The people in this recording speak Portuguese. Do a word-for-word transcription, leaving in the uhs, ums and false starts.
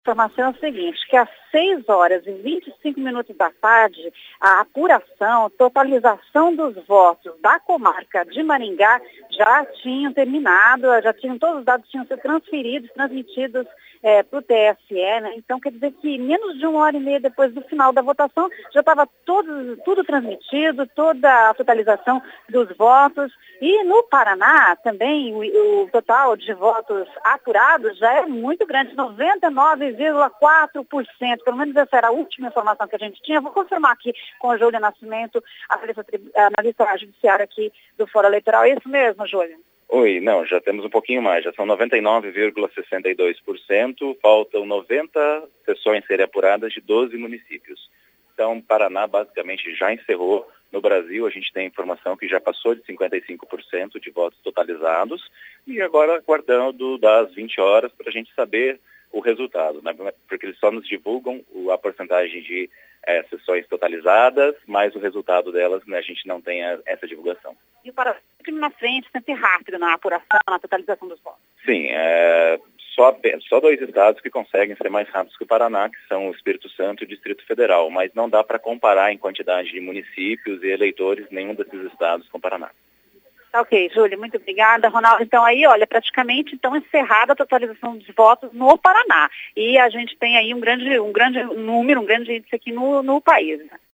A informação é o seguinte, que às seis horas e vinte e cinco minutos da tarde, a apuração, totalização dos votos da comarca de Maringá já tinham terminado, já tinham, todos os dados tinham sido transferidos, transmitidos é, para o T S E, né? Então quer dizer que menos de uma hora e meia depois do final da votação já estava tudo, tudo transmitido, toda a totalização dos votos. E no Paraná também o, o total de votos apurados já é muito grande, noventa e nove vírgula quatro por cento, pelo menos essa era a última informação que a gente tinha. Vou confirmar aqui com a Júlia Nascimento, analista judiciária aqui do Fórum Eleitoral. É isso mesmo, Júlia? Oi, não, já temos um pouquinho mais, já são noventa e nove vírgula sessenta e dois por cento, faltam noventa sessões serem apuradas de doze municípios. Então, Paraná basicamente já encerrou. No Brasil, a gente tem informação que já passou de cinquenta e cinco por cento de votos totalizados e agora aguardando das vinte horas para a gente saber o resultado, né? Porque eles só nos divulgam a porcentagem de é, sessões totalizadas, mas o resultado delas, né, a gente não tem a, essa divulgação. E o Paraná sempre na frente, sempre rápido na apuração, na totalização dos votos. Sim, é, só, só dois estados que conseguem ser mais rápidos que o Paraná, que são o Espírito Santo e o Distrito Federal, mas não dá para comparar em quantidade de municípios e eleitores nenhum desses estados com o Paraná. Ok, Júlia, muito obrigada. Ronaldo, então aí, olha, praticamente então encerrada a totalização de votos no Paraná. E a gente tem aí um grande, um grande número, um grande índice aqui no, no país.